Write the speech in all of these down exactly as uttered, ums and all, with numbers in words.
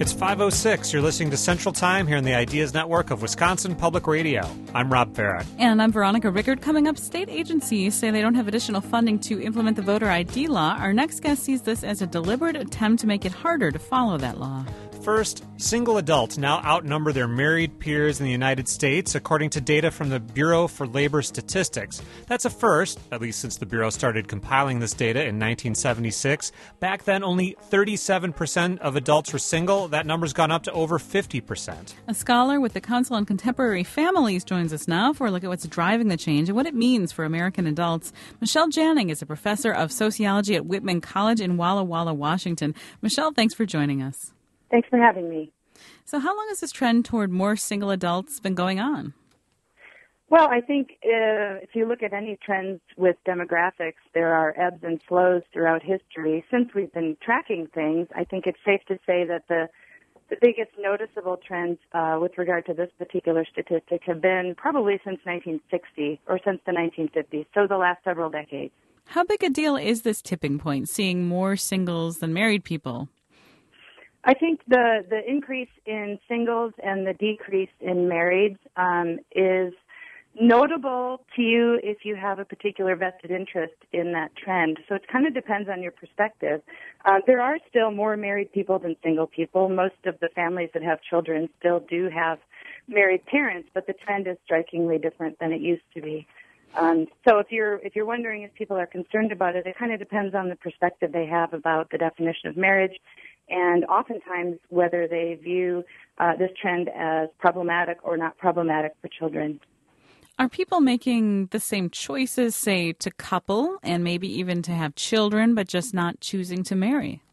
It's five oh six. You're listening to Central Time here on the Ideas Network of Wisconsin Public Radio. I'm Rob Farah. And I'm Veronica Rickard. Coming up, state agencies say they don't have additional funding to implement the voter I D law. Our next guest sees this as a deliberate attempt to make it harder to follow that law. First, single adults now outnumber their married peers in the United States, according to data from the Bureau for Labor Statistics. That's a first, at least since the Bureau started compiling this data in nineteen seventy-six. Back then, only thirty-seven percent of adults were single. That number's gone up to over fifty percent. A scholar with the Council on Contemporary Families joins us now for a look at what's driving the change and what it means for American adults. Michelle Janning is a professor of sociology at Whitman College in Walla Walla, Washington. Michelle, thanks for joining us. Thanks for having me. So how long has this trend toward more single adults been going on? Well, I think uh, if you look at any trends with demographics, there are ebbs and flows throughout history. Since we've been tracking things, I think it's safe to say that the the biggest noticeable trends uh, with regard to this particular statistic have been probably since nineteen sixty or since the nineteen fifties, so the last several decades. How big a deal is this tipping point, seeing more singles than married people? I think the, the increase in singles and the decrease in marrieds um, is notable to you if you have a particular vested interest in that trend. So it kind of depends on your perspective. Uh, there are still more married people than single people. Most of the families that have children still do have married parents, but the trend is strikingly different than it used to be. Um, so if you're if you're wondering if people are concerned about it, it kind of depends on the perspective they have about the definition of marriage, and oftentimes whether they view uh, this trend as problematic or not problematic for children. Are people making the same choices, say, to couple and maybe even to have children, but just not choosing to marry?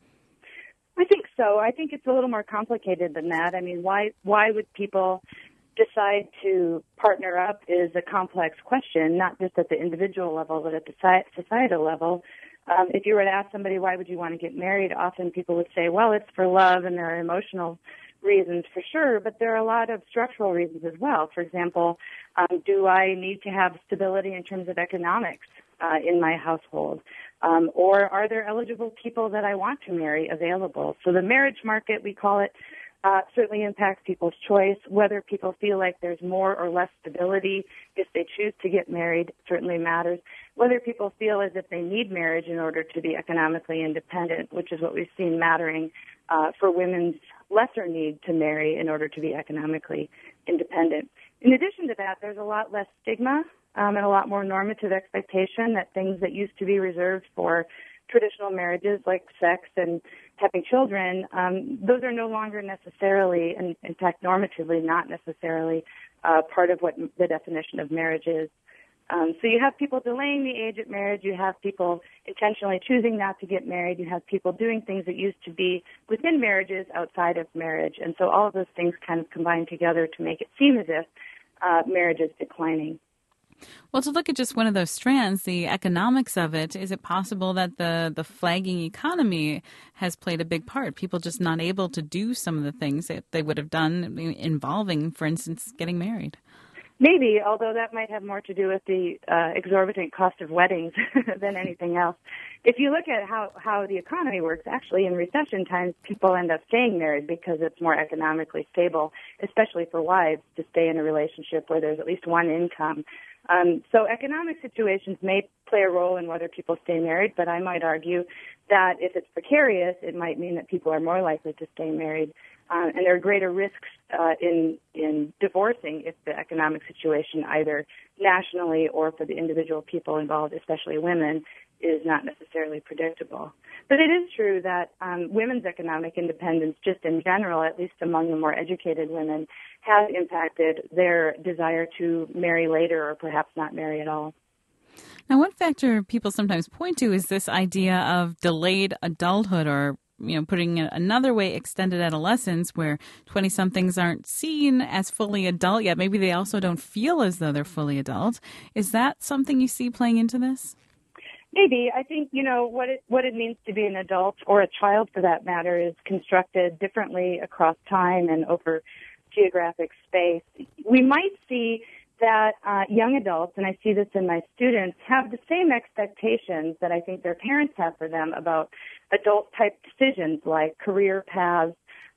I think so. I think it's a little more complicated than that. I mean, why why would people decide to partner up is a complex question, not just at the individual level, but at the societal level. Um, if you were to ask somebody, why would you want to get married, often people would say, well, it's for love, and there are emotional reasons for sure, but there are a lot of structural reasons as well. For example, um, do I need to have stability in terms of economics uh, in my household? Um, or are there eligible people that I want to marry available? So the marriage market, we call it, Uh, certainly impacts people's choice. Whether people feel like there's more or less stability if they choose to get married certainly matters. Whether people feel as if they need marriage in order to be economically independent, which is what we've seen mattering uh, for women's lesser need to marry in order to be economically independent. In addition to that, there's a lot less stigma um, and a lot more normative expectation that things that used to be reserved for traditional marriages like sex and having children, um, those are no longer necessarily, and in fact normatively not necessarily, uh, part of what the definition of marriage is. Um, so you have people delaying the age of marriage, you have people intentionally choosing not to get married, you have people doing things that used to be within marriages outside of marriage, and so all of those things kind of combine together to make it seem as if uh, marriage is declining. Well, to look at just one of those strands, the economics of it, is it possible that the, the flagging economy has played a big part? People just not able to do some of the things that they would have done involving, for instance, getting married. Maybe, although that might have more to do with the uh, exorbitant cost of weddings than anything else. If you look at how, how the economy works, actually in recession times, people end up staying married because it's more economically stable, especially for wives to stay in a relationship where there's at least one income. Um, so economic situations may play a role in whether people stay married, but I might argue that if it's precarious, it might mean that people are more likely to stay married. Uh, and there are greater risks uh, in in divorcing if the economic situation, either nationally or for the individual people involved, especially women, is not necessarily predictable. But it is true that um, women's economic independence, just in general, at least among the more educated women, has impacted their desire to marry later or perhaps not marry at all. Now, one factor people sometimes point to is this idea of delayed adulthood, or, you know, putting it another way, extended adolescence, where twenty-somethings aren't seen as fully adult yet. Maybe they also don't feel as though they're fully adult. Is that something you see playing into this? Maybe. I think, you know, what it what it means to be an adult, or a child for that matter, is constructed differently across time and over geographic space. We might see that uh, young adults, and I see this in my students, have the same expectations that I think their parents have for them about adult-type decisions like career paths,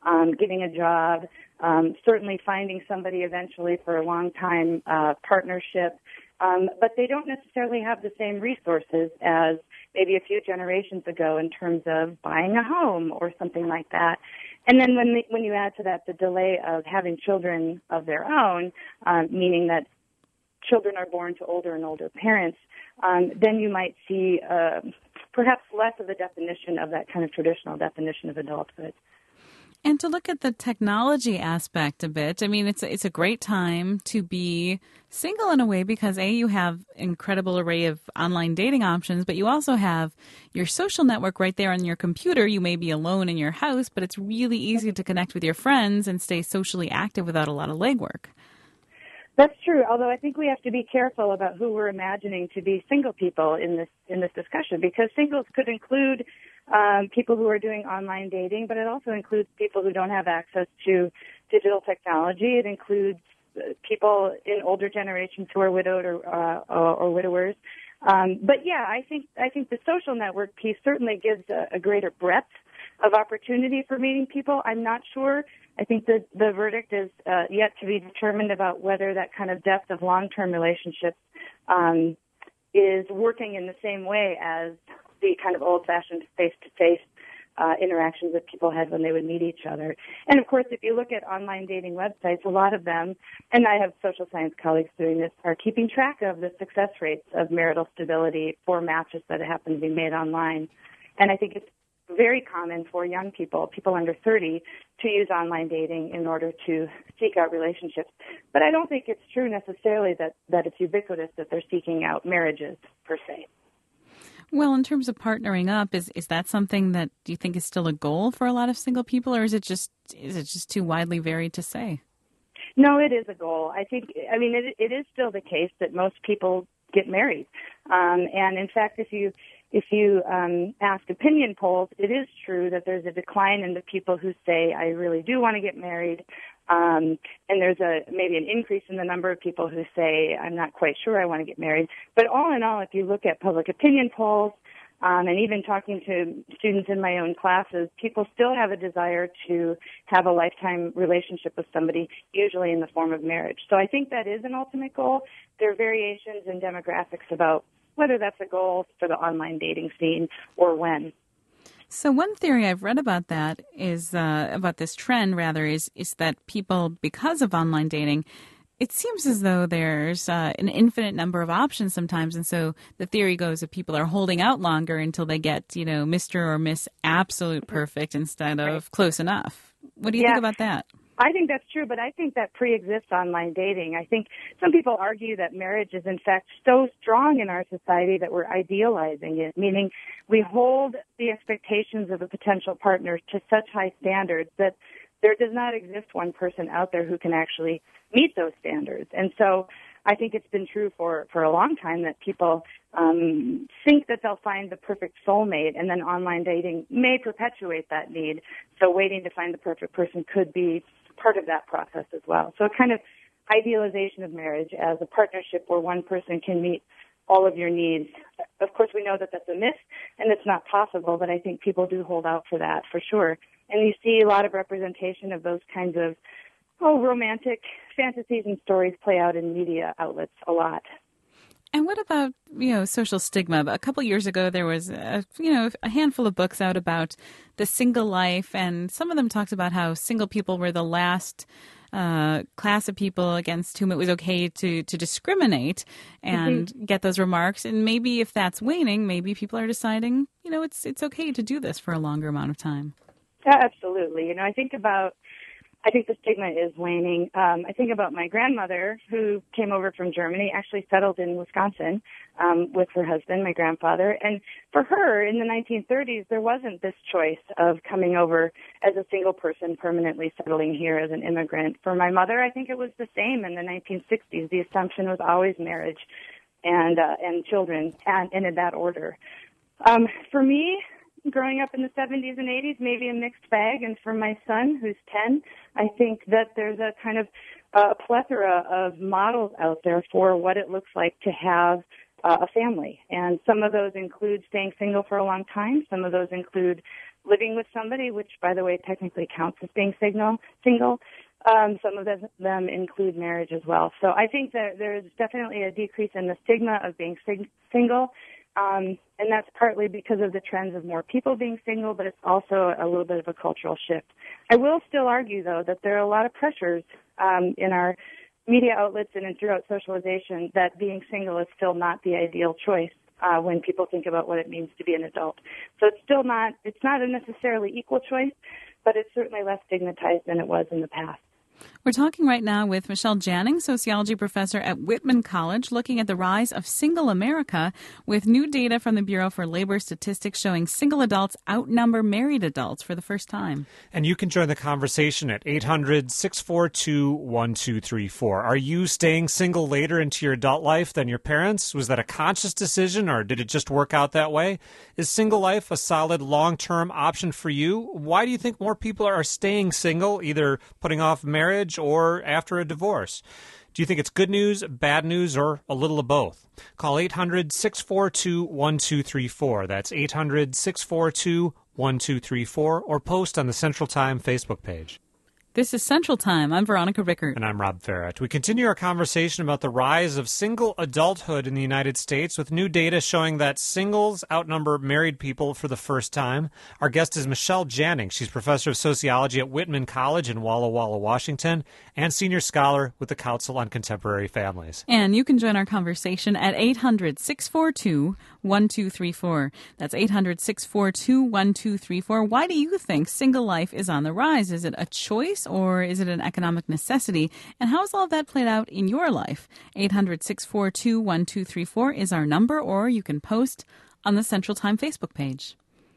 um, getting a job, um, certainly finding somebody eventually for a long-time uh, partnership. Um, but they don't necessarily have the same resources as maybe a few generations ago in terms of buying a home or something like that. And then when the, when you add to that the delay of having children of their own, um, meaning that children are born to older and older parents, um, then you might see uh, perhaps less of a definition of that kind of traditional definition of adulthood. And to look at the technology aspect a bit, I mean, it's a, it's a great time to be single in a way because, A, you have an incredible array of online dating options, but you also have your social network right there on your computer. You may be alone in your house, but it's really easy to connect with your friends and stay socially active without a lot of legwork. That's true, although I think we have to be careful about who we're imagining to be single people in this in this discussion, because singles could include um, people who are doing online dating, but it also includes people who don't have access to digital technology. It includes uh, people in older generations who are widowed or, uh, or, or widowers. Um, but yeah, I think I think the social network piece certainly gives a, a greater breadth of opportunity for meeting people. I'm not sure. I think the the verdict is uh, yet to be determined about whether that kind of depth of long-term relationships um, is working in the same way as the kind of old-fashioned face-to-face uh, interactions that people had when they would meet each other. And, of course, if you look at online dating websites, a lot of them, and I have social science colleagues doing this, are keeping track of the success rates of marital stability for matches that happen to be made online. And I think it's very common for young people, people under thirty, to use online dating in order to seek out relationships. But I don't think it's true necessarily that, that it's ubiquitous that they're seeking out marriages per se. Well, in terms of partnering up, is is that something that do you think is still a goal for a lot of single people, or is it just is it just too widely varied to say? No, it is a goal. I think, I mean, it, it is still the case that most people get married. Um, and in fact, if you If you um, ask opinion polls, it is true that there's a decline in the people who say, I really do want to get married. Um, and there's a maybe an increase in the number of people who say, I'm not quite sure I want to get married. But all in all, if you look at public opinion polls, um, and even talking to students in my own classes, people still have a desire to have a lifetime relationship with somebody, usually in the form of marriage. So I think that is an ultimate goal. There are variations in demographics about whether that's a goal for the online dating scene or when. So one theory I've read about that is, uh, about this trend rather, is, is that people, because of online dating, it seems as though there's uh, an infinite number of options sometimes. And so the theory goes that people are holding out longer until they get, you know, Mister or Miss Absolute Perfect instead of right. Close enough. What do you yeah. think about that? I think that's true, but I think that pre-exists online dating. I think some people argue that marriage is, in fact, so strong in our society that we're idealizing it, meaning we hold the expectations of a potential partner to such high standards that there does not exist one person out there who can actually meet those standards. And so I think it's been true for, for a long time that people um, think that they'll find the perfect soulmate, and then online dating may perpetuate that need. So waiting to find the perfect person could be part of that process as well. So a kind of idealization of marriage as a partnership where one person can meet all of your needs. Of course, we know that that's a myth and it's not possible, but I think people do hold out for that for sure. And you see a lot of representation of those kinds of oh, romantic fantasies and stories play out in media outlets a lot. And what about, you know, social stigma? A couple years ago, there was, a, you know, a handful of books out about the single life, and some of them talked about how single people were the last uh, class of people against whom it was okay to, to discriminate and mm-hmm. get those remarks. And maybe if that's waning, maybe people are deciding, you know, it's it's okay to do this for a longer amount of time. Yeah, absolutely. You know, I think about I think the stigma is waning. Um, I think about my grandmother who came over from Germany, actually settled in Wisconsin um, with her husband, my grandfather. And for her, in the nineteen thirties, there wasn't this choice of coming over as a single person permanently settling here as an immigrant. For my mother, I think it was the same in the nineteen sixties. The assumption was always marriage and uh, and children, and, and in that order. Um, for me, growing up in the seventies and eighties, maybe a mixed bag. And for my son, who's ten, I think that there's a kind of uh, plethora of models out there for what it looks like to have uh, a family. And some of those include staying single for a long time. Some of those include living with somebody, which, by the way, technically counts as being single. single. Um, some of them, them include marriage as well. So I think that there's definitely a decrease in the stigma of being sing- single, um, and that's partly because of the trends of more people being single, but it's also a little bit of a cultural shift. I will still argue, though, that there are a lot of pressures um, in our media outlets and throughout socialization that being single is still not the ideal choice uh, when people think about what it means to be an adult. So it's still not, it's not a necessarily equal choice, but it's certainly less stigmatized than it was in the past. We're talking right now with Michelle Janning, sociology professor at Whitman College, looking at the rise of single America with new data from the Bureau for Labor Statistics showing single adults outnumber married adults for the first time. And you can join the conversation at eight hundred, six four two, one two three four. Are you staying single later into your adult life than your parents? Was that a conscious decision, or did it just work out that way? Is single life a solid long-term option for you? Why do you think more people are staying single, either putting off marriage or after a divorce? Do you think it's good news, bad news, or a little of both? Call eight hundred, six four two, one two three four. That's eight hundred, six four two, one two three four, or post on the Central Time Facebook page. This is Central Time. I'm Veronica Rickert. And I'm Rob Farrett. We continue our conversation about the rise of single adulthood in the United States with new data showing that singles outnumber married people for the first time. Our guest is Michelle Janning. She's professor of sociology at Whitman College in Walla Walla, Washington, and senior scholar with the Council on Contemporary Families. And you can join our conversation at eight hundred, six four two, one two three four. That's eight hundred, six four two, one two three four. Why do you think single life is on the rise? Is it a choice, or is it an economic necessity? And how has all of that played out in your life? eight hundred, six four two, one two three four is our number, or you can post on the Central Time Facebook page.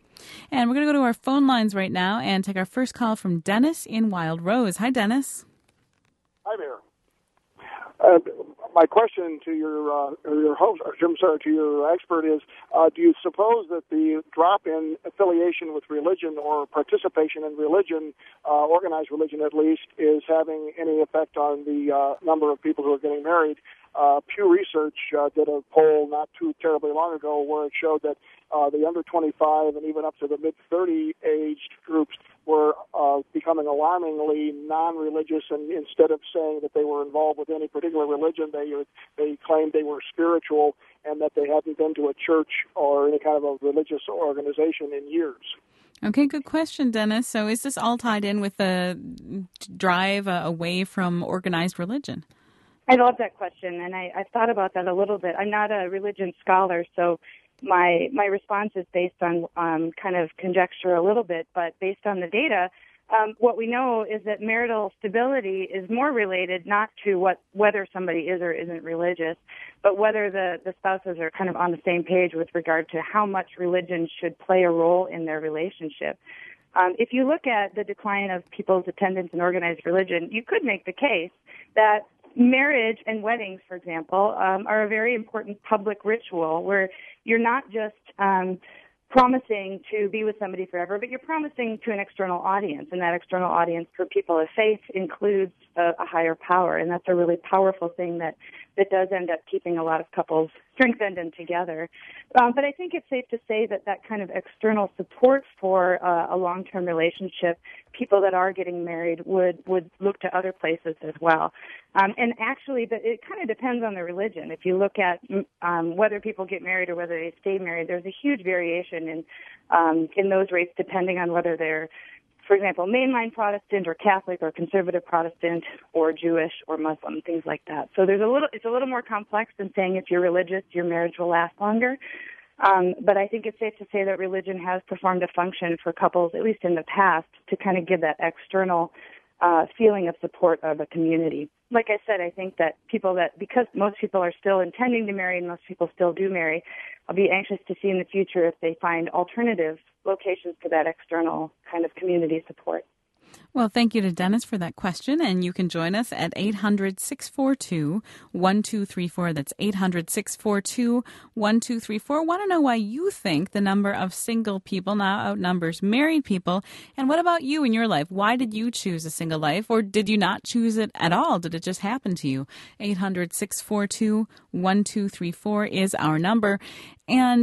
And we're going to go to our phone lines right now and take our first call from Dennis in Wild Rose. Hi, Dennis. Hi there. Uh, my question to your uh, your host, I'm sorry, to your expert is: uh, do you suppose that the drop in affiliation with religion or participation in religion, uh, organized religion at least, is having any effect on the uh, number of people who are getting married? Uh, Pew Research uh, did a poll not too terribly long ago where it showed that uh, the under twenty-five and even up to the mid thirty aged groups were uh, becoming alarmingly non-religious, and instead of saying that they were involved with any particular religion, they they claimed they were spiritual and that they hadn't been to a church or any kind of a religious organization in years. Okay, good question, Dennis. So is this all tied in with the drive uh, away from organized religion? I love that question, and I, I've thought about that a little bit. I'm not a religion scholar, so my my response is based on um, kind of conjecture a little bit, but based on the data, um, what we know is that marital stability is more related not to what whether somebody is or isn't religious, but whether the, the spouses are kind of on the same page with regard to how much religion should play a role in their relationship. Um, if you look at the decline of people's attendance in organized religion, you could make the case that marriage and weddings, for example, um, are a very important public ritual where you're not just um, promising to be with somebody forever, but you're promising to an external audience, and that external audience for people of faith includes a, a higher power, and that's a really powerful thing that, that does end up keeping a lot of couples strengthened and together. Um, but I think it's safe to say that that kind of external support for uh, a long-term relationship, people that are getting married would, would look to other places as well. Um, and actually, but it kind of depends on the religion. If you look at um, whether people get married or whether they stay married, there's a huge variation in um, in those rates depending on whether they're, for example, mainline Protestant or Catholic or conservative Protestant or Jewish or Muslim, things like that. So there's a little, it's a little more complex than saying if you're religious, your marriage will last longer. Um, but I think it's safe to say that religion has performed a function for couples, at least in the past, to kind of give that external uh, feeling of support of a community. Like I said, I think that people that, because most people are still intending to marry and most people still do marry, I'll be anxious to see in the future if they find alternative locations to that external kind of community support. Well, thank you to Dennis for that question, and you can join us at eight hundred, six four two, one two three four. That's eight hundred, six four two, one two three four. Want to know why you think the number of single people now outnumbers married people, and what about you in your life? Why did you choose a single life, or did you not choose it at all? Did it just happen to you? eight hundred, six four two, one two three four is our number, and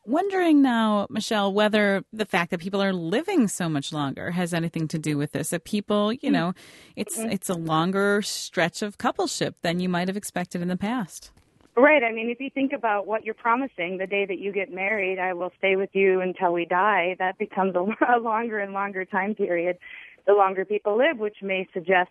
Wondering now, Michelle, whether the fact that people are living so much longer has anything to do with this. That people, you know, it's Mm-hmm. it's a longer stretch of coupleship than you might have expected in the past. Right. I mean, if you think about what you're promising the day that you get married, I will stay with you until we die, that becomes a, a longer and longer time period the longer people live, which may suggest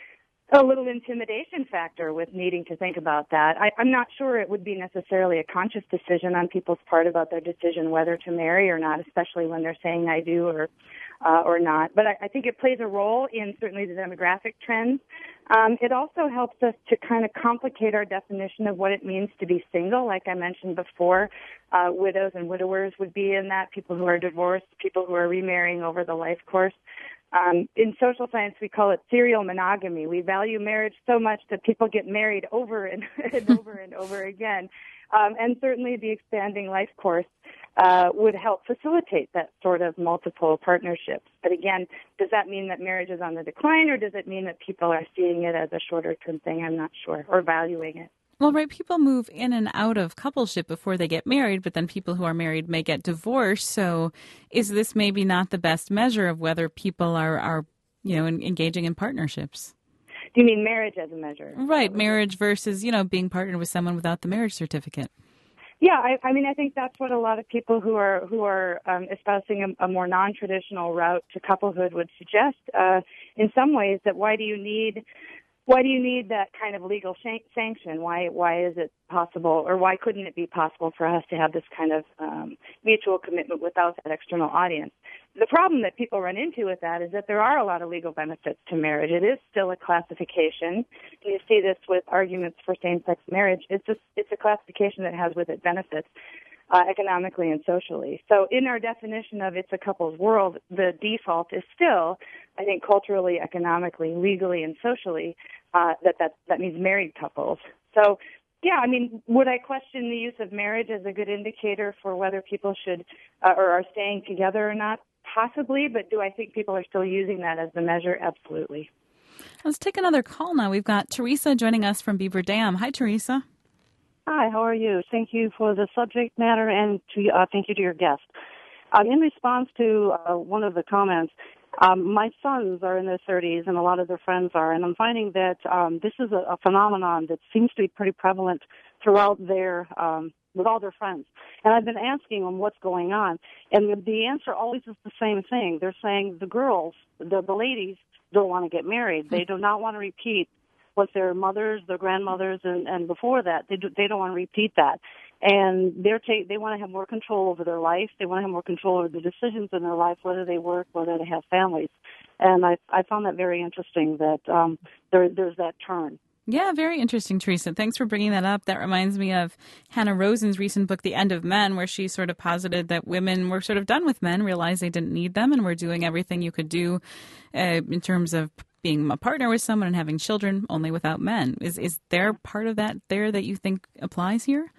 a little intimidation factor with needing to think about that. I, I'm not sure it would be necessarily a conscious decision on people's part about their decision whether to marry or not, especially when they're saying I do or uh, or not. But I, I think it plays a role in certainly the demographic trends. Um, it also helps us to kind of complicate our definition of what it means to be single. Like I mentioned before, uh, widows and widowers would be in that, people who are divorced, people who are remarrying over the life course. Um, in social science, we call it serial monogamy. We value marriage so much that people get married over and, and over and over again. Um, and certainly the expanding life course uh, would help facilitate that sort of multiple partnerships. But again, does that mean that marriage is on the decline, or does it mean that people are seeing it as a shorter-term thing? I'm not sure, or valuing it. Well, right, people move in and out of coupleship before they get married, but then people who are married may get divorced. So is this maybe not the best measure of whether people are, are you know, en- engaging in partnerships? Do you mean marriage as a measure? Right, marriage versus, you know, being partnered with someone without the marriage certificate. Yeah, I, I mean, I think that's what a lot of people who are who are um, espousing a, a more non-traditional route to couplehood would suggest. Uh, in some ways, that why do you need Why do you need that kind of legal shan- sanction? Why why is it possible, or why couldn't it be possible for us to have this kind of um, mutual commitment without that external audience? The problem that people run into with that is that there are a lot of legal benefits to marriage. It is still a classification. You see this with arguments for same-sex marriage. It's a, it's a classification that has with it benefits. Uh, economically and socially. So in our definition of it's a couple's world, the default is still, I think, culturally, economically, legally, and socially, uh, that, that that means married couples. So, yeah, I mean, would I question the use of marriage as a good indicator for whether people should uh, or are staying together or not? Possibly, but do I think people are still using that as the measure? Absolutely. Let's take another call now. We've got Teresa joining us from Beaver Dam. Hi, Teresa. Hi, how are you? Thank you for the subject matter, and to uh, thank you to your guest. Um, in response to uh, one of the comments, um, my sons are in their thirties, and a lot of their friends are, and I'm finding that um, this is a, a phenomenon that seems to be pretty prevalent throughout their um, with all their friends. And I've been asking them what's going on, and the answer always is the same thing. They're saying the girls, the, the ladies, don't want to get married. They do not want to repeat what their mothers, their grandmothers, and, and before that, they do, they don't want to repeat that. And they're ta- they want to have more control over their life. They want to have more control over the decisions in their life, whether they work, whether they have families. And I, I found that very interesting that um, there, there's that turn. Yeah, very interesting, Teresa. Thanks for bringing that up. That reminds me of Hannah Rosen's recent book, The End of Men, where she sort of posited that women were sort of done with men, realized they didn't need them, and were doing everything you could do uh, in terms of being a partner with someone and having children, only without men. Is is there part of that there that you think applies here?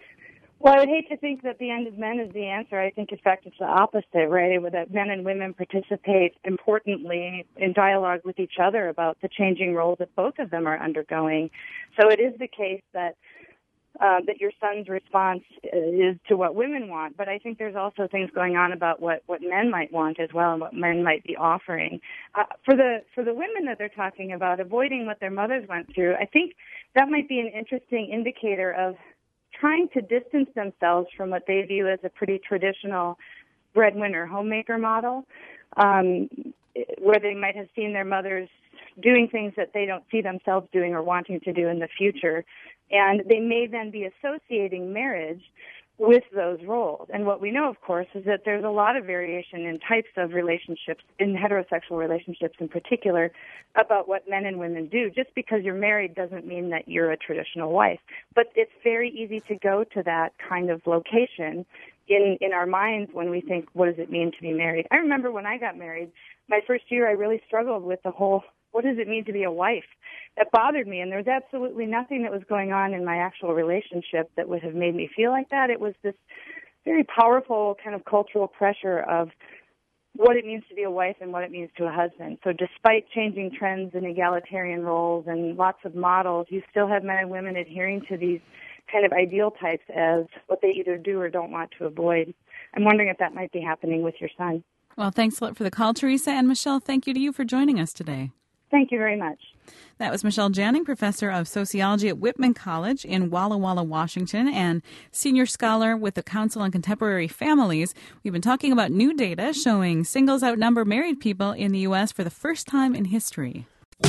Well, I would hate to think that the end of men is the answer. I think, in fact, it's the opposite, right? That men and women participate importantly in dialogue with each other about the changing roles that both of them are undergoing. So it is the case that uh, that your son's response is to what women want, but I think there's also things going on about what, what men might want as well and what men might be offering. Uh, for the for the women that they're talking about, avoiding what their mothers went through, I think that might be an interesting indicator of trying to distance themselves from what they view as a pretty traditional breadwinner homemaker model, um, where they might have seen their mothers doing things that they don't see themselves doing or wanting to do in the future. And they may then be associating marriage with those roles. And what we know, of course, is that there's a lot of variation in types of relationships, in heterosexual relationships in particular, about what men and women do. Just because you're married doesn't mean that you're a traditional wife. But it's very easy to go to that kind of location in, in our minds when we think, what does it mean to be married? I remember when I got married, my first year I really struggled with the whole, what does it mean to be a wife? That bothered me, and there was absolutely nothing that was going on in my actual relationship that would have made me feel like that. It was this very powerful kind of cultural pressure of what it means to be a wife and what it means to a husband. So despite changing trends and egalitarian roles and lots of models, you still have men and women adhering to these kind of ideal types as what they either do or don't want to avoid. I'm wondering if that might be happening with your son. Well, thanks a lot for the call, Teresa. And Michelle, thank you to you for joining us today. Thank you very much. That was Michelle Janning, professor of sociology at Whitman College in Walla Walla, Washington, and senior scholar with the Council on Contemporary Families. We've been talking about new data showing singles outnumber married people in the U S for the first time in history.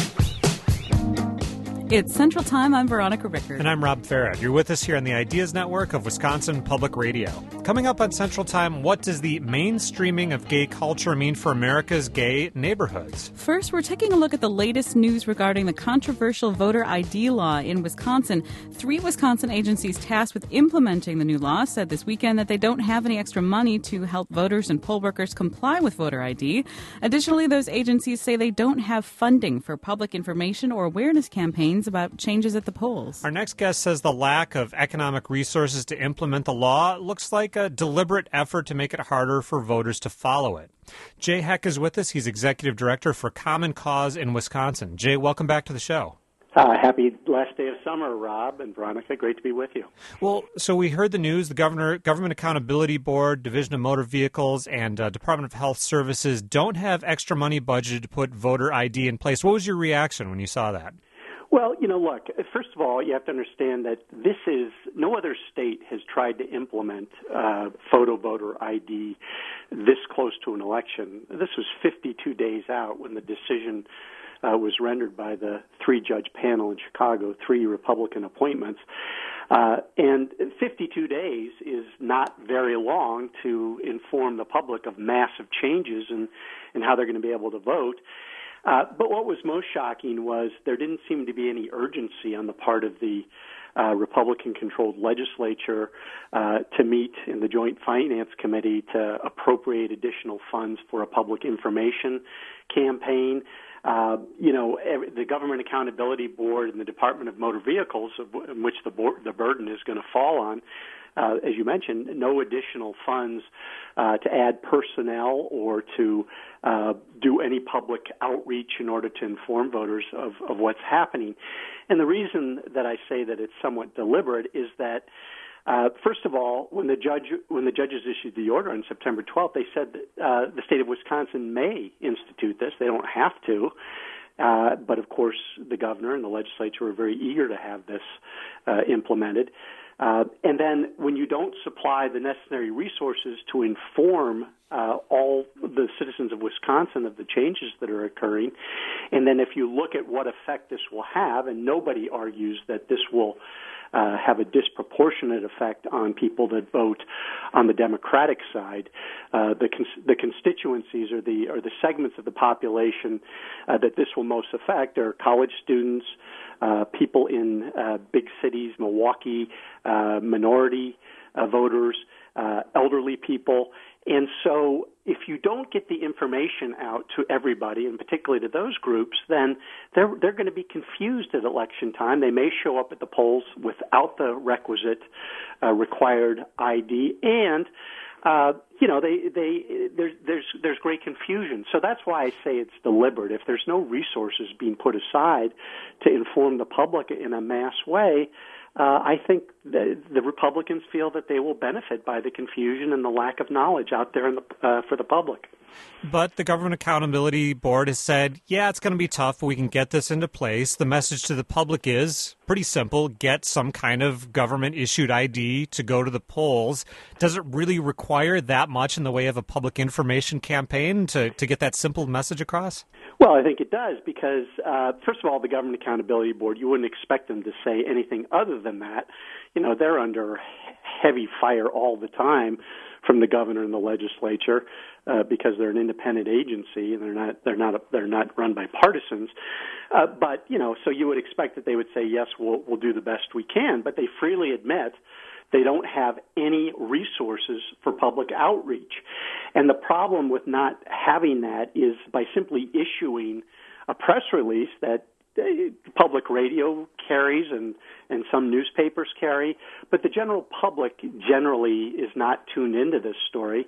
It's Central Time. I'm Veronica Rickard. And I'm Rob Farah. You're with us here on the Ideas Network of Wisconsin Public Radio. Coming up on Central Time, what does the mainstreaming of gay culture mean for America's gay neighborhoods? First, we're taking a look at the latest news regarding the controversial voter I D law in Wisconsin. Three Wisconsin agencies tasked with implementing the new law said this weekend that they don't have any extra money to help voters and poll workers comply with voter I D. Additionally, those agencies say they don't have funding for public information or awareness campaigns about changes at the polls. Our next guest says the lack of economic resources to implement the law looks like a deliberate effort to make it harder for voters to follow it. Jay Heck is with us. He's executive director for Common Cause in Wisconsin. Jay, welcome back to the show. Uh, happy last day of summer, Rob and Veronica. Great to be with you. Well, so we heard the news. The Governor, Government Accountability Board, Division of Motor Vehicles, and uh, Department of Health Services don't have extra money budgeted to put voter I D in place. What was your reaction when you saw that? Well, you know, look, first of all, you have to understand that this is, no other state has tried to implement uh, photo voter I D this close to an election. This was fifty-two days out when the decision uh, was rendered by the three-judge panel in Chicago, three Republican appointments. Uh, and fifty-two days is not very long to inform the public of massive changes in, in how they're going to be able to vote. Uh, but what was most shocking was there didn't seem to be any urgency on the part of the uh, Republican-controlled legislature uh, to meet in the Joint Finance Committee to appropriate additional funds for a public information campaign. Uh, you know, every, the Government Accountability Board and the Department of Motor Vehicles, of, in which the, board, the burden is going to fall on, Uh, as you mentioned, no additional funds uh, to add personnel or to uh, do any public outreach in order to inform voters of, of what's happening. And the reason that I say that it's somewhat deliberate is that, uh, first of all, when the judge when the judges issued the order on September twelfth, they said that uh, the state of Wisconsin may institute this. They don't have to. Uh, but, of course, the governor and the legislature were very eager to have this uh, implemented. Uh, and then when you don't supply the necessary resources to inform uh, all the citizens of Wisconsin of the changes that are occurring, and then if you look at what effect this will have, and nobody argues that this will uh, have a disproportionate effect on people that vote on the Democratic side, uh, the cons- the constituencies or the or the segments of the population uh, that this will most affect are college students, Uh, people in uh, big cities, Milwaukee, uh, minority uh, voters, uh, elderly people. And so if you don't get the information out to everybody, and particularly to those groups, then they're, they're going to be confused at election time. They may show up at the polls without the requisite uh, required I D, and Uh, you know, they, they, there's, there's, there's great confusion. So that's why I say it's deliberate. If there's no resources being put aside to inform the public in a mass way, uh, I think the, the Republicans feel that they will benefit by the confusion and the lack of knowledge out there in the, uh, for the public. But the Government Accountability Board has said, yeah, it's going to be tough, but we can get this into place. The message to the public is pretty simple. Get some kind of government-issued I D to go to the polls. Does it really require that much in the way of a public information campaign to, to get that simple message across? Well, I think it does because, uh, first of all, the Government Accountability Board, you wouldn't expect them to say anything other than that. You know, they're under heavy fire all the time from the governor and the legislature uh, because they're an independent agency and they're not they're not they're not run by partisans. Uh, but you know, so you would expect that they would say yes, we'll we'll do the best we can. But they freely admit they don't have any resources for public outreach, and the problem with not having that is by simply issuing a press release that public radio carries and, and some newspapers carry, but the general public generally is not tuned into this story.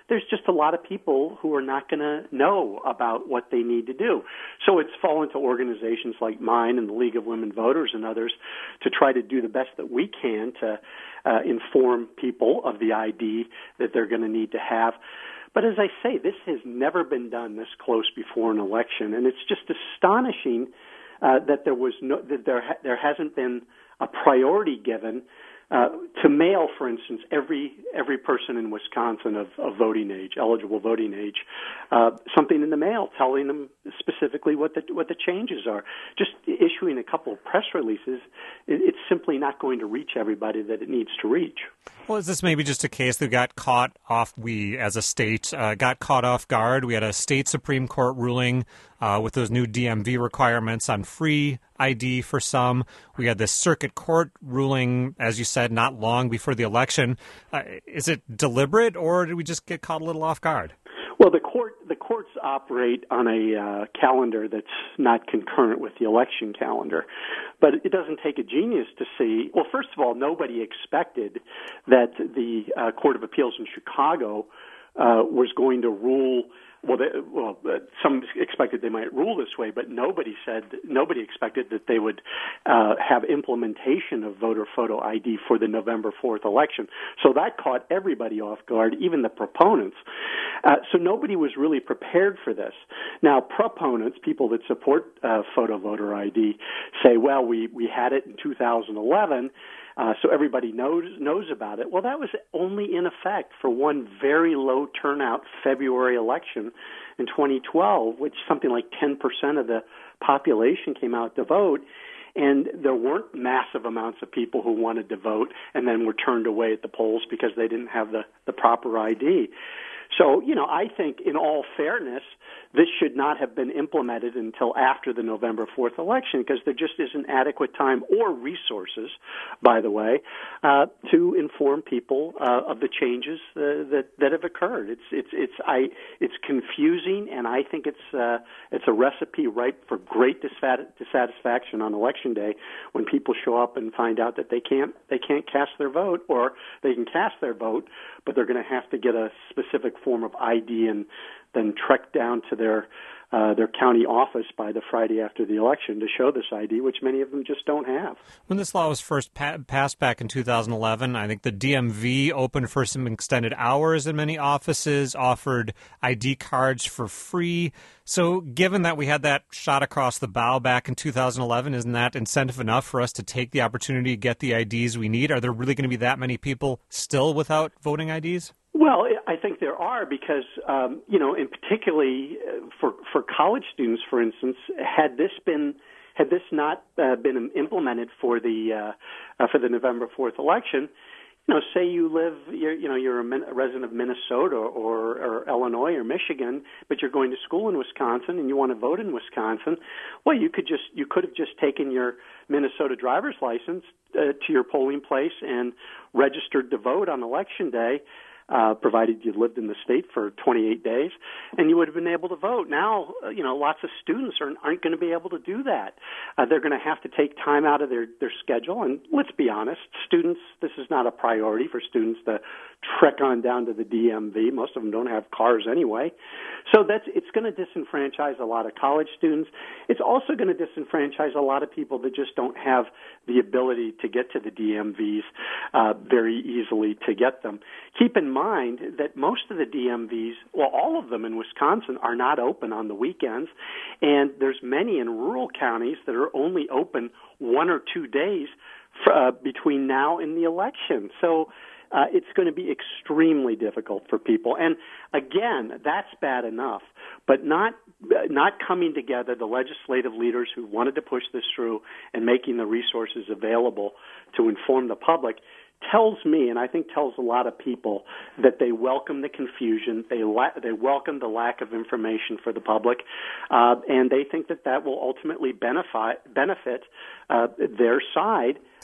there's just a lot of people who are not going to know about what they need to do. So it's fallen to organizations like mine and the League of Women Voters and others to try to do the best that we can to uh, inform people of the I D that they're going to need to have. But as I say, this has never been done this close before an election, and it's just astonishing uh, that there was no, that there ha- there hasn't been a priority given uh, to mail, for instance, every every person in Wisconsin of, of voting age, eligible voting age, uh, something in the mail telling them specifically what the what the changes are. Just issuing a couple of press releases, it, it's simply not going to reach everybody that it needs to reach. Well, is this maybe just a case that got caught off, we as a state uh, got caught off guard? We had a state Supreme Court ruling uh, with those new D M V requirements on free I D for some. We had this circuit court ruling, as you said, not long before the election. Uh, is it deliberate, or did we just get caught a little off guard? Well, the court the courts operate on a uh, calendar that's not concurrent with the election calendar, but it doesn't take a genius to see. Well, first of all, nobody expected that the uh, Court of Appeals in Chicago uh, was going to rule. Well, they, well, uh, some expected they might rule this way, but nobody said nobody expected that they would uh, have implementation of voter photo I D for the November fourth election. So that caught everybody off guard, even the proponents. Uh, so nobody was really prepared for this. Now, proponents, people that support uh, photo voter I D, say, "Well, we we had it in two thousand eleven." Uh, so everybody knows knows about it. Well, that was only in effect for one very low turnout February election in twenty twelve, which something like ten percent of the population came out to vote. And there weren't massive amounts of people who wanted to vote and then were turned away at the polls because they didn't have the, the proper I D. So, you know, I think in all fairness, this should not have been implemented until after the November fourth election because there just isn't adequate time or resources, by the way, uh, to inform people uh, of the changes uh, that that have occurred. It's it's it's I it's confusing, and I think it's uh, it's a recipe ripe for great disfat- dissatisfaction on election day when people show up and find out that they can't they can't cast their vote, or they can cast their vote, but they're going to have to get a specific form of I D and then trek down to their uh, their county office by the Friday after the election to show this I D, which many of them just don't have. When this law was first pa- passed back in two thousand eleven, I think the D M V opened for some extended hours in many offices, offered I D cards for free. So given that we had that shot across the bow back in two thousand eleven, isn't that incentive enough for us to take the opportunity to get the I Ds we need? Are there really going to be that many people still without voting I Ds? Well, I think there are because, um, you know, in particularly for for college students, for instance, had this been had this not uh, been implemented for the uh, uh, for the November fourth election, you know, say you live, you're, you know, you're a, min- a resident of Minnesota or, or Illinois or Michigan, but you're going to school in Wisconsin and you want to vote in Wisconsin. Well, you could just you could have just taken your Minnesota driver's license uh, to your polling place and registered to vote on election day. Uh, provided you lived in the state for twenty-eight days, and you would have been able to vote. Now, uh, you know, lots of students are, aren't going to be able to do that. Uh, they're going to have to take time out of their, their schedule, and let's be honest, students, this is not a priority for students to trek on down to the D M V. Most of them don't have cars anyway. So that's it's going to disenfranchise a lot of college students. It's also going to disenfranchise a lot of people that just don't have the ability to get to the D M Vs uh, very easily to get them. Keep in mind that most of the D M Vs, well, all of them in Wisconsin are not open on the weekends, and there's many in rural counties that are only open one or two days for, uh, between now and the election. So uh, it's going to be extremely difficult for people. And again, that's bad enough, but not not coming together, the legislative leaders who wanted to push this through and making the resources available to inform the public tells me, and I think tells a lot of people, that they welcome the confusion, they la- they welcome the lack of information for the public, uh, and they think that that will ultimately benefit benefit uh, their side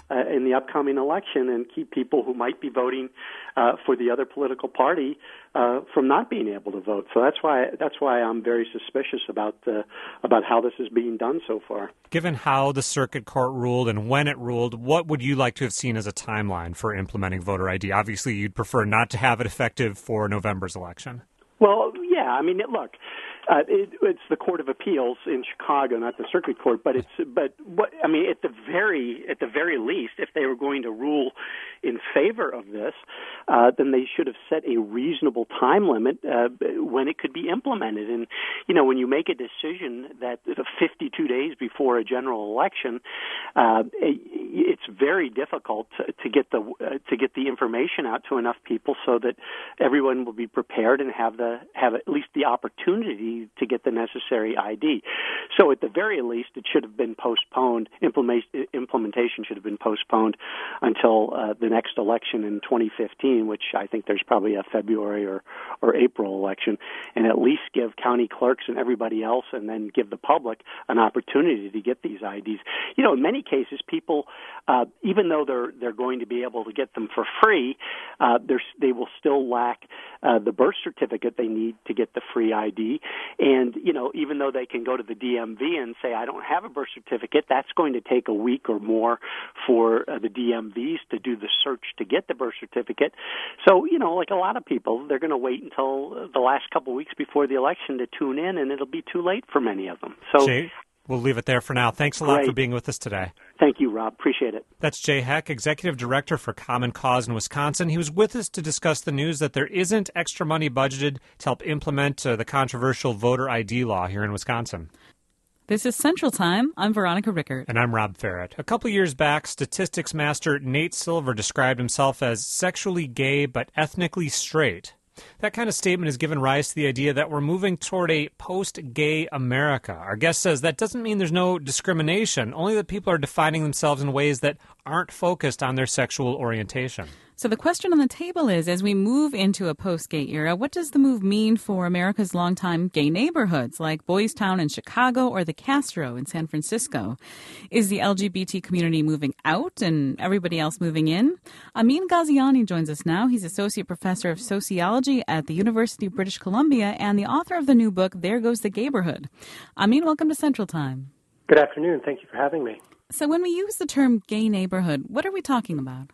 uh, in the upcoming election and keep people who might be voting uh, for the other political party uh, from not being able to vote. So that's why that's why I'm very suspicious about uh, about how this is being done so far. Given how the circuit court ruled and when it ruled, what would you like to have seen as a timeline for implementing voter I D? Obviously, you'd prefer not to have it effective for November's election. Well, yeah, I mean, look, uh, it, it's the Court of Appeals in Chicago, not the Circuit Court. But it's, but what I mean, at the very, at the very least, if they were going to rule in favor of this, uh, then they should have set a reasonable time limit uh, when it could be implemented. And you know, when you make a decision that fifty-two days before a general election, uh, it's very difficult to, to get the uh, to get the information out to enough people so that everyone will be prepared and have the have at least the opportunity to get the necessary I D. So at the very least, it should have been postponed. Implementation should have been postponed until uh, the next election in twenty fifteen, which I think there's probably a February or, or April election, and at least give county clerks and everybody else, and then give the public an opportunity to get these I Ds. You know, in many cases, people, uh, even though they're they're going to be able to get them for free, uh, they will still lack uh, the birth certificate they need to get the free I D. And, you know, even though they can go to the D M V and say, I don't have a birth certificate, that's going to take a week or more for uh, the D M Vs to do the search to get the birth certificate. So, you know, like a lot of people, they're going to wait until the last couple of weeks before the election to tune in, and it'll be too late for many of them. So, Jay, we'll leave it there for now. Thanks a lot Great. for being with us today. Thank you, Rob. Appreciate it. That's Jay Heck, Executive Director for Common Cause in Wisconsin. He was with us to discuss the news that there isn't extra money budgeted to help implement uh, the controversial voter I D law here in Wisconsin. This is Central Time. I'm Veronica Rickert. And I'm Rob Ferret. A couple years back, statistics master Nate Silver described himself as sexually gay but ethnically straight. That kind of statement has given rise to the idea that we're moving toward a post-gay America. Our guest says that doesn't mean there's no discrimination, only that people are defining themselves in ways that aren't focused on their sexual orientation. So the question on the table is, as we move into a post-gay era, what does the move mean for America's longtime gay neighborhoods like Boys Town in Chicago or the Castro in San Francisco? Is the L G B T community moving out and everybody else moving in? Amin Ghaziani joins us now. He's Associate Professor of Sociology at the University of British Columbia and the author of the new book, There Goes the Gayborhood. Amin, welcome to Central Time. Good afternoon. Thank you for having me. So when we use the term gay neighborhood, what are we talking about?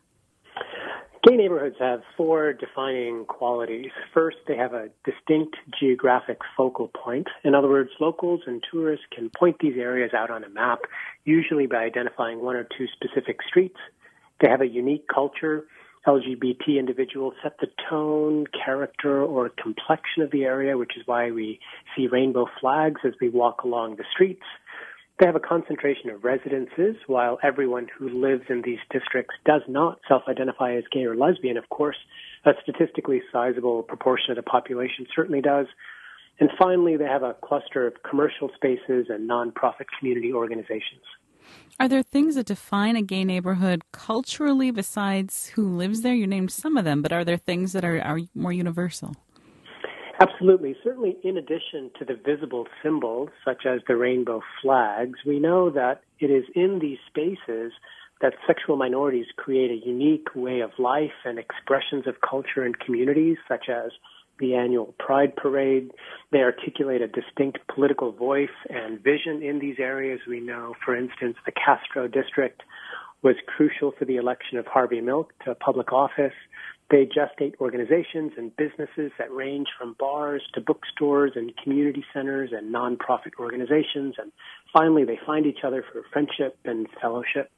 Gay neighborhoods have four defining qualities. First, they have a distinct geographic focal point. In other words, locals and tourists can point these areas out on a map, usually by identifying one or two specific streets. They have a unique culture. L G B T individuals set the tone, character, or complexion of the area, which is why we see rainbow flags as we walk along the streets. They have a concentration of residences, while everyone who lives in these districts does not self-identify as gay or lesbian. Of course, a statistically sizable proportion of the population certainly does. And finally, they have a cluster of commercial spaces and nonprofit community organizations. Are there things that define a gay neighborhood culturally besides who lives there? You named some of them, but are there things that are, are more universal? Absolutely. Certainly, in addition to the visible symbols, such as the rainbow flags, we know that it is in these spaces that sexual minorities create a unique way of life and expressions of culture and communities, such as the annual Pride Parade. They articulate a distinct political voice and vision in these areas. We know, for instance, the Castro district was crucial for the election of Harvey Milk to public office. They gestate organizations and businesses that range from bars to bookstores and community centers and nonprofit organizations. And finally, they find each other for friendship and fellowship.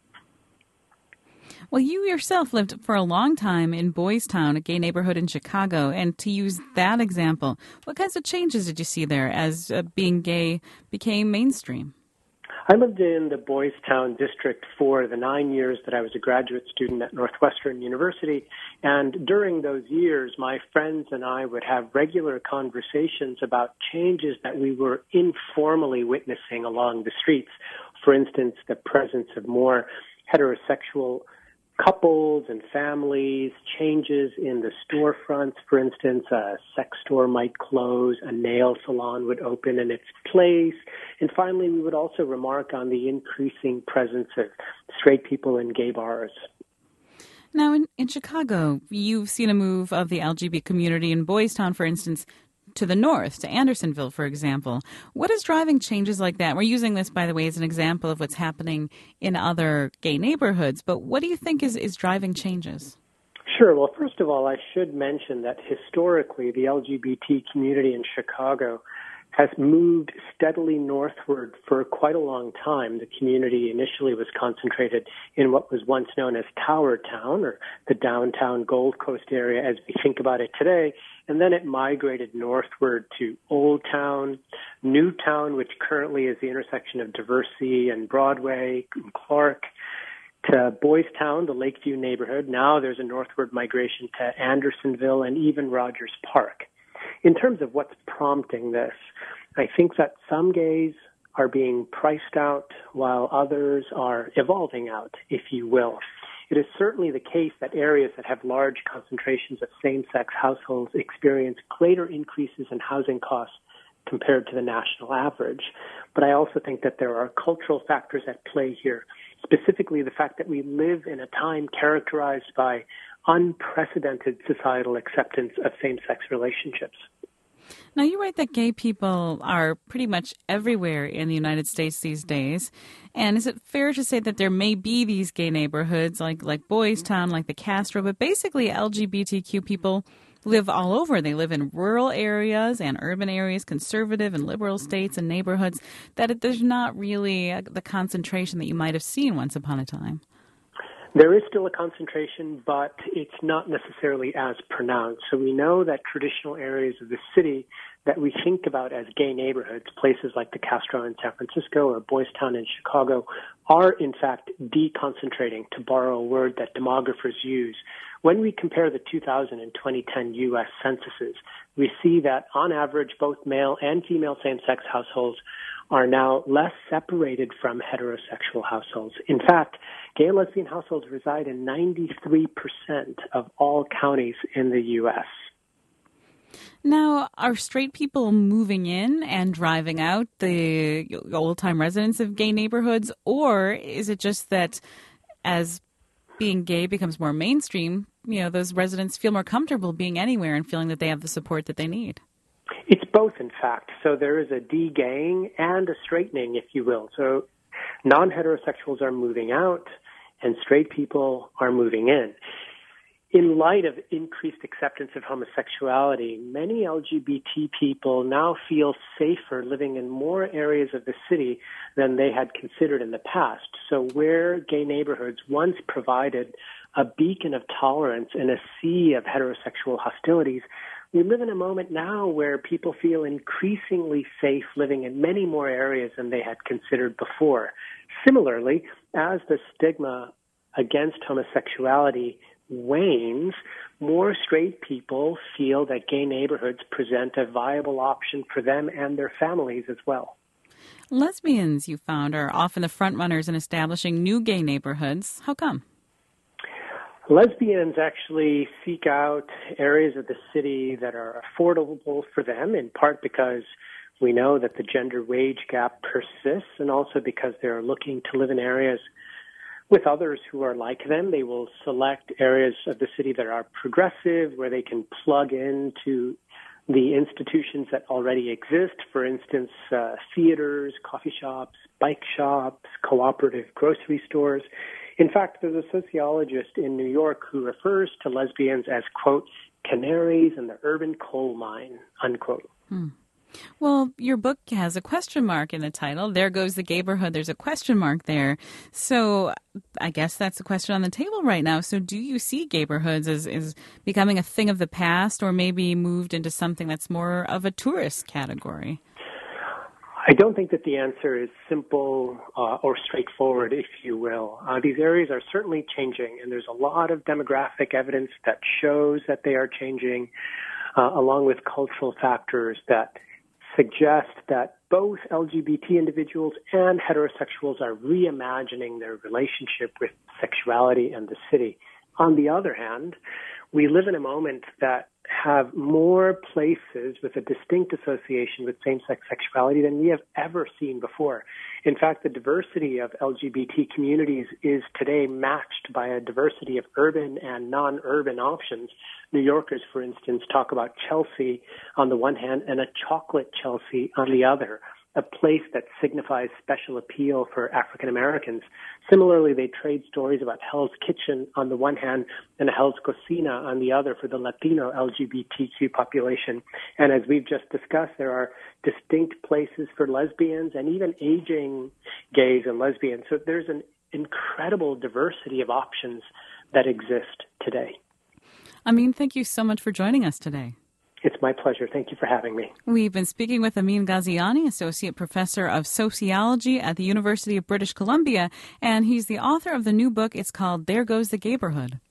Well, you yourself lived for a long time in Boys Town, a gay neighborhood in Chicago. And to use that example, what kinds of changes did you see there as uh, being gay became mainstream? I lived in the Boys Town district for the nine years that I was a graduate student at Northwestern University. And during those years, my friends and I would have regular conversations about changes that we were informally witnessing along the streets. For instance, the presence of more heterosexual couples and families, changes in the storefronts. For instance, a sex store might close, a nail salon would open in its place. And finally, we would also remark on the increasing presence of straight people in gay bars. Now, in, in Chicago, you've seen a move of the L G B T community in Boys Town, for instance, to the north, to Andersonville, for example. What is driving changes like that? We're using this, by the way, as an example of what's happening in other gay neighborhoods. But what do you think is, is driving changes? Sure. Well, first of all, I should mention that historically, the L G B T community in Chicago has moved steadily northward for quite a long time. The community initially was concentrated in what was once known as Tower Town, or the downtown Gold Coast area as we think about it today. And then it migrated northward to Old Town, New Town, which currently is the intersection of Diversey and Broadway, and Clark, to Boys Town, the Lakeview neighborhood. Now there's a northward migration to Andersonville and even Rogers Park. In terms of what's prompting this, I think that some gays are being priced out while others are evolving out, if you will. It is certainly the case that areas that have large concentrations of same-sex households experience greater increases in housing costs compared to the national average. But I also think that there are cultural factors at play here, specifically the fact that we live in a time characterized by unprecedented societal acceptance of same-sex relationships. Now, you write that gay people are pretty much everywhere in the United States these days. And is it fair to say that there may be these gay neighborhoods like, like Boys Town, like the Castro, but basically L G B T Q people live all over. They live in rural areas and urban areas, conservative and liberal states and neighborhoods, that it, there's not really a, the concentration that you might have seen once upon a time? There is still a concentration, but it's not necessarily as pronounced. So we know that traditional areas of the city that we think about as gay neighborhoods, places like the Castro in San Francisco or Boys Town in Chicago, are in fact deconcentrating, to borrow a word that demographers use. When we compare the two thousand and twenty ten U S censuses, we see that on average both male and female same-sex households are now less separated from heterosexual households. In fact, gay and lesbian households reside in ninety-three percent of all counties in the U S. Now, are straight people moving in and driving out the old-time residents of gay neighborhoods, or is it just that as being gay becomes more mainstream, you know, those residents feel more comfortable being anywhere and feeling that they have the support that they need? It's both, in fact. So there is a de-gaying and a straightening, if you will. So non-heterosexuals are moving out and straight people are moving in. In light of increased acceptance of homosexuality, many L G B T people now feel safer living in more areas of the city than they had considered in the past. So where gay neighborhoods once provided a beacon of tolerance in a sea of heterosexual hostilities, we live in a moment now where people feel increasingly safe living in many more areas than they had considered before. Similarly, as the stigma against homosexuality wanes, more straight people feel that gay neighborhoods present a viable option for them and their families as well. Lesbians, you found, are often the front runners in establishing new gay neighborhoods. How come? Lesbians actually seek out areas of the city that are affordable for them, in part because we know that the gender wage gap persists, and also because they're looking to live in areas with others who are like them. They will select areas of the city that are progressive, where they can plug into the institutions that already exist. For instance, uh, theaters, coffee shops, bike shops, cooperative grocery stores. In fact, there's a sociologist in New York who refers to lesbians as, quote, canaries in the urban coal mine, unquote. Hmm. Well, your book has a question mark in the title. There goes the gayborhood. There's a question mark there. So I guess that's the question on the table right now. So do you see gayborhoods as, as becoming a thing of the past, or maybe moved into something that's more of a tourist category? I don't think that the answer is simple uh, or straightforward, if you will. Uh, these areas are certainly changing, and there's a lot of demographic evidence that shows that they are changing, uh, along with cultural factors that suggest that both L G B T individuals and heterosexuals are reimagining their relationship with sexuality and the city. On the other hand, we live in a moment that have more places with a distinct association with same-sex sexuality than we have ever seen before. In fact, the diversity of L G B T communities is today matched by a diversity of urban and non-urban options. New Yorkers, for instance, talk about Chelsea on the one hand and a chocolate Chelsea on the other, a place that signifies special appeal for African Americans. Similarly, they trade stories about Hell's Kitchen on the one hand and Hell's Cocina on the other for the Latino L G B T Q population. And as we've just discussed, there are distinct places for lesbians and even aging gays and lesbians. So there's an incredible diversity of options that exist today. Amin, thank you so much for joining us today. It's my pleasure. Thank you for having me. We've been speaking with Amin Ghaziani, Associate Professor of Sociology at the University of British Columbia, and he's the author of the new book. It's called There Goes the Gayborhood.